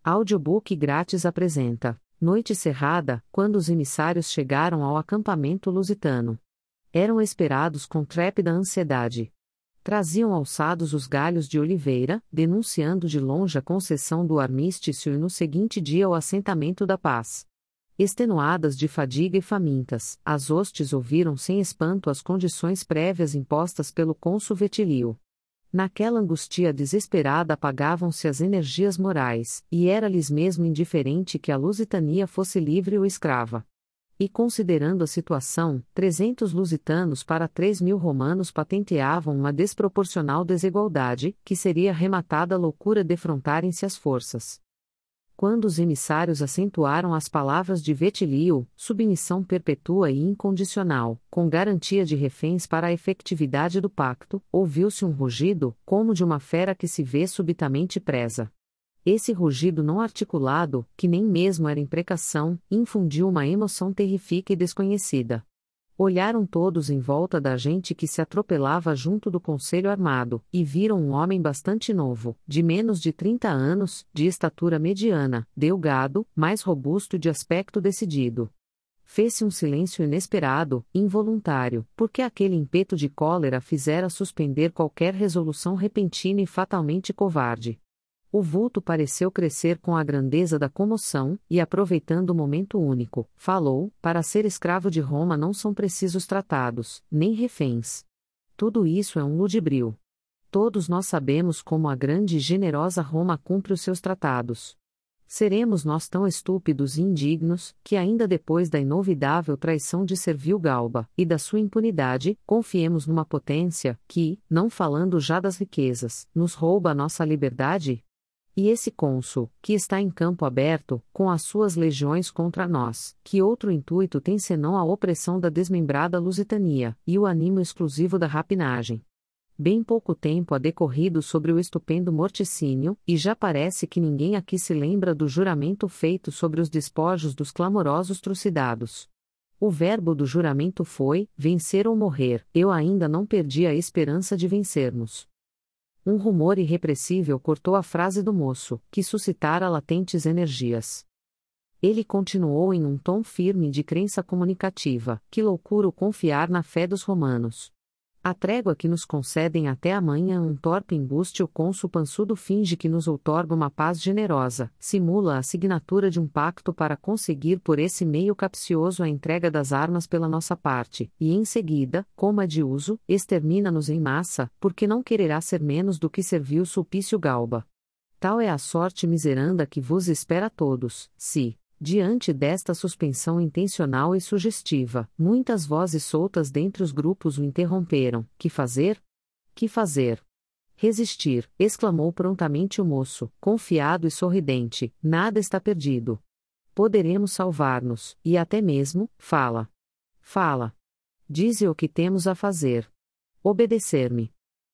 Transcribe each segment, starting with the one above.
Audiobook grátis apresenta Noite Cerrada, quando os emissários chegaram ao acampamento lusitano. Eram esperados com trépida ansiedade. Traziam alçados os galhos de oliveira, denunciando de longe a concessão do armistício e no seguinte dia o assentamento da paz. Extenuadas de fadiga e famintas, as hostes ouviram sem espanto as condições prévias impostas pelo cônsul Vetilio. Naquela angústia desesperada apagavam-se as energias morais, e era-lhes mesmo indiferente que a lusitania fosse livre ou escrava. E considerando a situação, 300 lusitanos para 3.000 romanos patenteavam uma desproporcional desigualdade, que seria rematada loucura defrontarem-se as forças. Quando os emissários acentuaram as palavras de Vetilio, submissão perpétua e incondicional, com garantia de reféns para a efetividade do pacto, ouviu-se um rugido, como de uma fera que se vê subitamente presa. Esse rugido não articulado, que nem mesmo era imprecação, infundiu uma emoção terrífica e desconhecida. Olharam todos em volta da gente que se atropelava junto do conselho armado, e viram um homem bastante novo, de menos de 30 anos, de estatura mediana, delgado, mais robusto e de aspecto decidido. Fez-se um silêncio inesperado, involuntário, porque aquele ímpeto de cólera fizera suspender qualquer resolução repentina e fatalmente covarde. O vulto pareceu crescer com a grandeza da comoção, e aproveitando o momento único, falou: para ser escravo de Roma não são precisos tratados, nem reféns. Tudo isso é um ludibrio. Todos nós sabemos como a grande e generosa Roma cumpre os seus tratados. Seremos nós tão estúpidos e indignos, que ainda depois da inovidável traição de Servil Galba, e da sua impunidade, confiemos numa potência, que, não falando já das riquezas, nos rouba a nossa liberdade? E esse cônsul, que está em campo aberto, com as suas legiões contra nós, que outro intuito tem senão a opressão da desmembrada lusitania, e o animo exclusivo da rapinagem? Bem pouco tempo há decorrido sobre o estupendo morticínio, e já parece que ninguém aqui se lembra do juramento feito sobre os despojos dos clamorosos trucidados. O verbo do juramento foi: vencer ou morrer. Eu ainda não perdi a esperança de vencermos. Um rumor irrepressível cortou a frase do moço, que suscitara latentes energias. Ele continuou em um tom firme de crença comunicativa: que loucura o confiar na fé dos romanos. A trégua que nos concedem até amanhã um torpe embuste, o cônsul pançudo finge que nos outorga uma paz generosa, simula a assinatura de um pacto para conseguir por esse meio capcioso a entrega das armas pela nossa parte, e em seguida, como é de uso, extermina-nos em massa, porque não quererá ser menos do que Servil Sulpício Galba. Tal é a sorte miseranda que vos espera a todos, se, diante desta suspensão intencional e sugestiva, muitas vozes soltas dentre os grupos o interromperam. Que fazer? Que fazer? Resistir, exclamou prontamente o moço, confiado e sorridente: nada está perdido. Poderemos salvar-nos, e até mesmo, fala. Fala. Dize o que temos a fazer. Obedecer-me.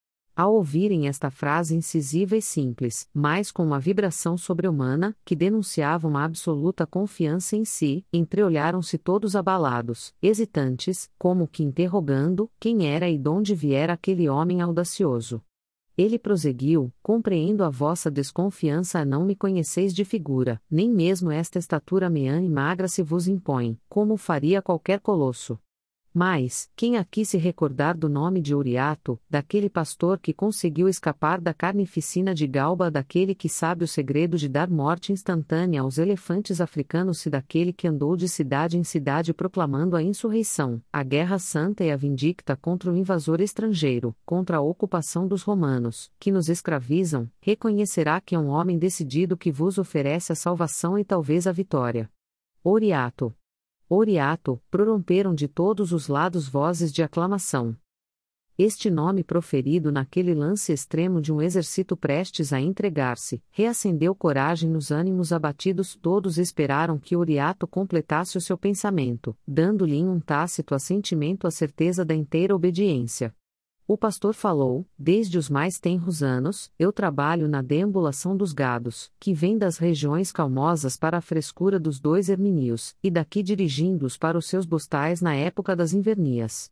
Ao ouvirem esta frase incisiva e simples, mas com uma vibração sobre-humana, que denunciava uma absoluta confiança em si, entreolharam-se todos abalados, hesitantes, como que interrogando quem era e donde viera aquele homem audacioso. Ele prosseguiu: compreendo a vossa desconfiança, não me conheceis de figura, nem mesmo esta estatura meã e magra se vos impõe, como faria qualquer colosso. Mas, quem aqui se recordar do nome de Euriato, daquele pastor que conseguiu escapar da carnificina de Galba, daquele que sabe o segredo de dar morte instantânea aos elefantes africanos, e daquele que andou de cidade em cidade proclamando a insurreição, a guerra santa e a vindicta contra o invasor estrangeiro, contra a ocupação dos romanos, que nos escravizam, reconhecerá que é um homem decidido que vos oferece a salvação e talvez a vitória. Euriato. Euriato, prorromperam de todos os lados vozes de aclamação. Este nome proferido naquele lance extremo de um exército prestes a entregar-se, reacendeu coragem nos ânimos abatidos. Todos esperaram que Euriato completasse o seu pensamento, dando-lhe em um tácito assentimento a certeza da inteira obediência. O pastor falou: desde os mais tenros anos, eu trabalho na deambulação dos gados, que vêm das regiões calmosas para a frescura dos dois Hermínios, e daqui dirigindo-os para os seus bostais na época das invernias.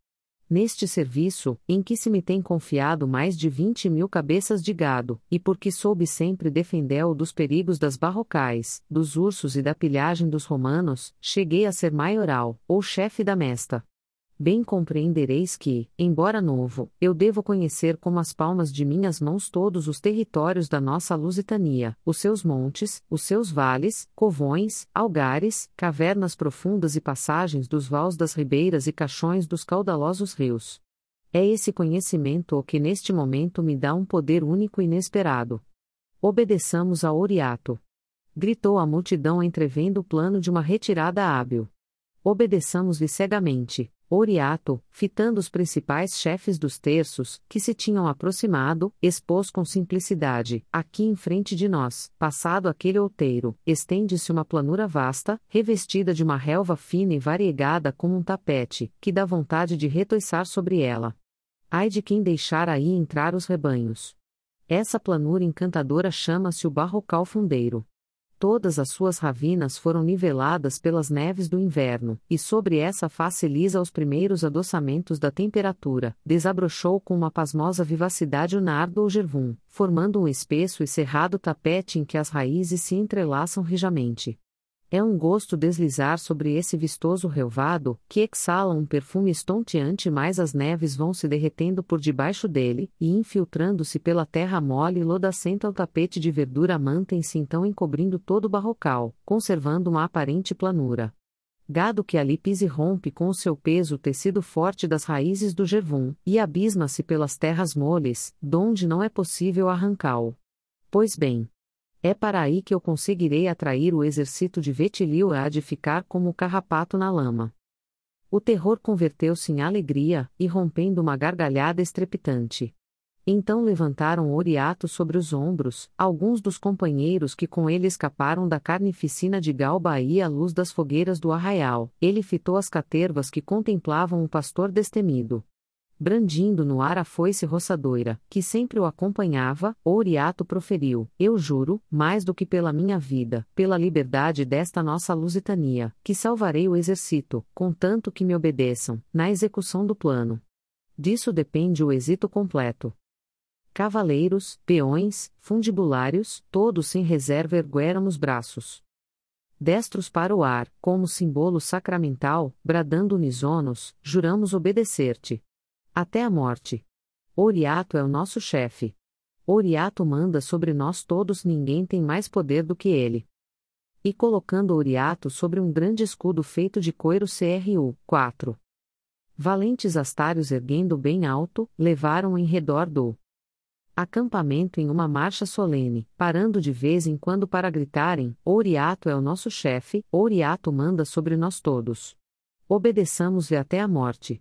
Neste serviço, em que se me tem confiado mais de 20.000 cabeças de gado, e porque soube sempre defendê-o dos perigos das barrocais, dos ursos e da pilhagem dos romanos, cheguei a ser maioral, ou chefe da mesta. Bem compreendereis que, embora novo, eu devo conhecer como as palmas de minhas mãos todos os territórios da nossa Lusitania, os seus montes, os seus vales, covões, algares, cavernas profundas e passagens dos vales das ribeiras e cachões dos caudalosos rios. É esse conhecimento o que neste momento me dá um poder único e inesperado. Obedeçamos a Oriato! Gritou a multidão entrevendo o plano de uma retirada hábil. Obedeçamos-lhe cegamente. Oriato, fitando os principais chefes dos terços, que se tinham aproximado, expôs com simplicidade: aqui em frente de nós, passado aquele outeiro, estende-se uma planura vasta, revestida de uma relva fina e variegada como um tapete, que dá vontade de retoiçar sobre ela. Ai de quem deixar aí entrar os rebanhos. Essa planura encantadora chama-se o Barrocal Fundeiro. Todas as suas ravinas foram niveladas pelas neves do inverno, e sobre essa face lisa os primeiros adoçamentos da temperatura, desabrochou com uma pasmosa vivacidade o nardo ou gervum, formando um espesso e cerrado tapete em que as raízes se entrelaçam rijamente. É um gosto deslizar sobre esse vistoso relvado, que exala um perfume estonteante, mas as neves vão se derretendo por debaixo dele, e infiltrando-se pela terra mole e lodacenta o tapete de verdura mantém-se então encobrindo todo o barrocal, conservando uma aparente planura. Gado que ali pisa e rompe com o seu peso o tecido forte das raízes do gervum, e abisma-se pelas terras moles, donde não é possível arrancá-lo. Pois bem, é para aí que eu conseguirei atrair o exército de Vetilio a de ficar como o carrapato na lama. O terror converteu-se em alegria, irrompendo uma gargalhada estrepitante. Então levantaram Oriato sobre os ombros, alguns dos companheiros que com ele escaparam da carnificina de Galba aí à luz das fogueiras do arraial. Ele fitou as catervas que contemplavam o pastor destemido. Brandindo no ar a foice roçadoira, que sempre o acompanhava, Oriato proferiu: eu juro, mais do que pela minha vida, pela liberdade desta nossa Lusitania, que salvarei o exército, contanto que me obedeçam, na execução do plano. Disso depende o êxito completo. Cavaleiros, peões, fundibulários, todos sem reserva ergueram os braços. Destros para o ar, como símbolo sacramental, bradando unisonos, juramos obedecer-te. Até a morte. Oriato é o nosso chefe. Oriato manda sobre nós todos, ninguém tem mais poder do que ele. E colocando Oriato sobre um grande escudo feito de coiro CRU, 4. Valentes astários erguendo bem alto, levaram em redor do acampamento em uma marcha solene, parando de vez em quando para gritarem: Oriato é o nosso chefe, Oriato manda sobre nós todos. Obedeçamos-lhe até a morte.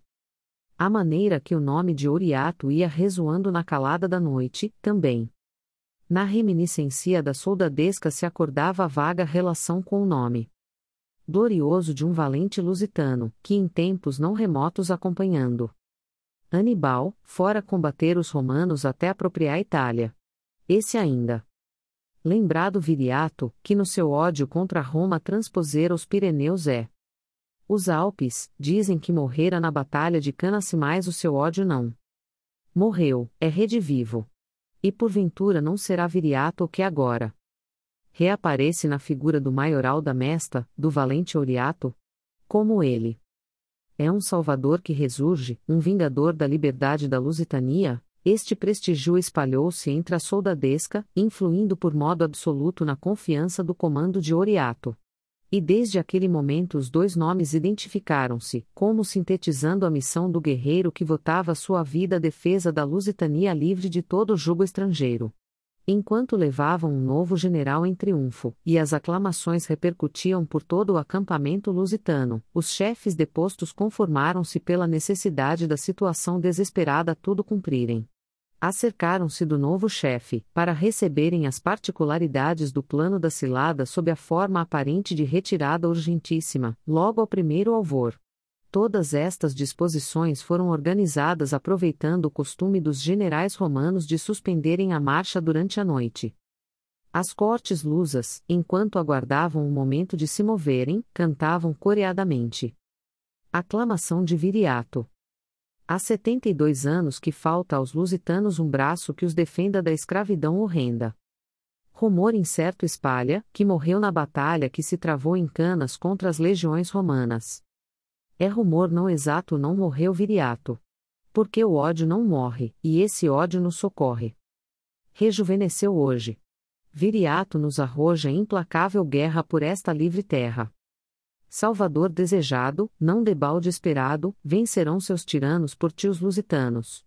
A maneira que o nome de Oriato ia ressoando na calada da noite, também. Na reminiscência da soldadesca se acordava a vaga relação com o nome glorioso de um valente lusitano, que em tempos não remotos acompanhando Anibal, fora combater os romanos até apropriar a Itália. Esse ainda. Lembrado Viriato, que no seu ódio contra Roma transposera os Pireneus Os Alpes, dizem que morrera na batalha de Cannace, mas o seu ódio não morreu, é redivivo. E porventura não será Viriato o que agora reaparece na figura do maioral da Mesta, do valente Oriato? Como ele é um salvador que ressurge, um vingador da liberdade da Lusitania, este prestígio espalhou-se entre a soldadesca, influindo por modo absoluto na confiança do comando de Oriato. E desde aquele momento os dois nomes identificaram-se, como sintetizando a missão do guerreiro que votava sua vida à defesa da Lusitania livre de todo jugo estrangeiro. Enquanto levavam um novo general em triunfo, e as aclamações repercutiam por todo o acampamento lusitano, os chefes depostos conformaram-se pela necessidade da situação desesperada a tudo cumprirem. Acercaram-se do novo chefe, para receberem as particularidades do plano da cilada sob a forma aparente de retirada urgentíssima, logo ao primeiro alvor. Todas estas disposições foram organizadas aproveitando o costume dos generais romanos de suspenderem a marcha durante a noite. As cortes lusas, enquanto aguardavam o momento de se moverem, cantavam coreadamente. Aclamação de Viriato. Há 72 anos que falta aos lusitanos um braço que os defenda da escravidão horrenda. Rumor incerto espalha, que morreu na batalha que se travou em Canas contra as legiões romanas. É rumor não exato, não morreu Viriato. Porque o ódio não morre, e esse ódio nos socorre. Rejuvenesceu hoje. Viriato nos arroja implacável guerra por esta livre terra. Salvador desejado, não debalde esperado, vencerão seus tiranos por ti os lusitanos.